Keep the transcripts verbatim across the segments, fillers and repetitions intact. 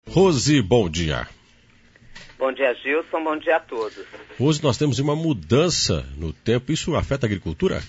Rose, bom dia. Bom dia, Gilson, bom dia a todos. Rose, nós temos uma mudança no tempo, isso afeta a agricultura?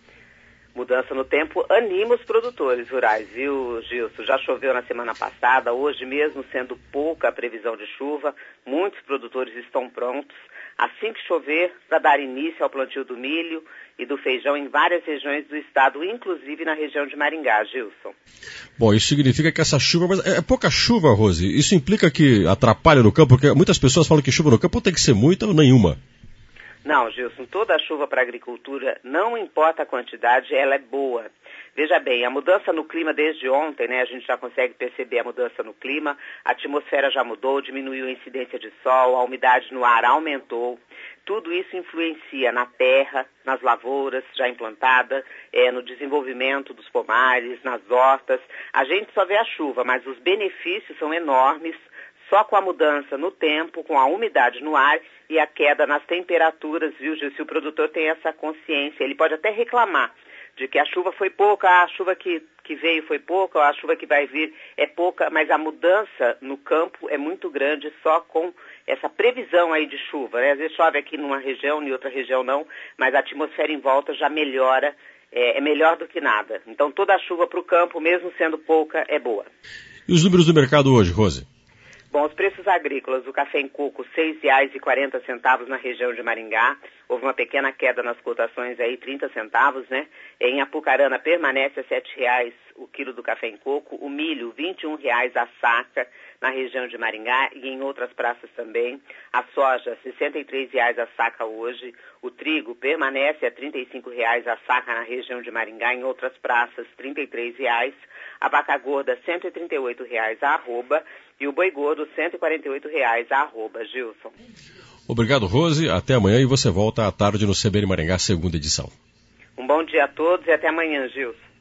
Mudança no tempo anima os produtores rurais, viu, Gilson? Já choveu na semana passada, hoje mesmo sendo pouca a previsão de chuva, muitos produtores estão prontos, assim que chover, para dar início ao plantio do milho e do feijão em várias regiões do estado, inclusive na região de Maringá, Gilson. Bom, isso significa que essa chuva, mas é pouca chuva, Rose, isso implica que atrapalha no campo, porque muitas pessoas falam que chuva no campo tem que ser muita ou nenhuma. Não, Gilson, toda a chuva para a agricultura, não importa a quantidade, ela é boa. Veja bem, a mudança no clima desde ontem, né, a gente já consegue perceber a mudança no clima, a atmosfera já mudou, diminuiu a incidência de sol, a umidade no ar aumentou. Tudo isso influencia na terra, nas lavouras já implantadas, é, no desenvolvimento dos pomares, nas hortas. A gente só vê a chuva, mas os benefícios são enormes. Só com a mudança no tempo, com a umidade no ar e a queda nas temperaturas, viu, Gil? Se o produtor tem essa consciência, ele pode até reclamar de que a chuva foi pouca, a chuva que, que veio foi pouca, a chuva que vai vir é pouca, mas a mudança no campo é muito grande só com essa previsão aí de chuva, né? Às vezes chove aqui numa região, em outra região não, mas a atmosfera em volta já melhora, é, é melhor do que nada. Então toda a chuva para o campo, mesmo sendo pouca, é boa. E os números do mercado hoje, Rose? Bom, os preços agrícolas, o café em coco, seis reais e quarenta centavos na região de Maringá. Houve uma pequena queda nas cotações aí, trinta centavos, né? Em Apucarana permanece a sete reais o quilo do café em coco. O milho, vinte e um reais a saca na região de Maringá e em outras praças também. A soja, sessenta e três reais a saca hoje. O trigo permanece a trinta e cinco reais a saca na região de Maringá, em outras praças, trinta e três reais. A vaca gorda, cento e trinta e oito reais a arroba. E o boi gordo, cento e quarenta e oito reais a arroba, Gilson. Obrigado, Rose. Até amanhã e você volta à tarde no C B N Maringá, segunda edição. Um bom dia a todos e até amanhã, Gilson.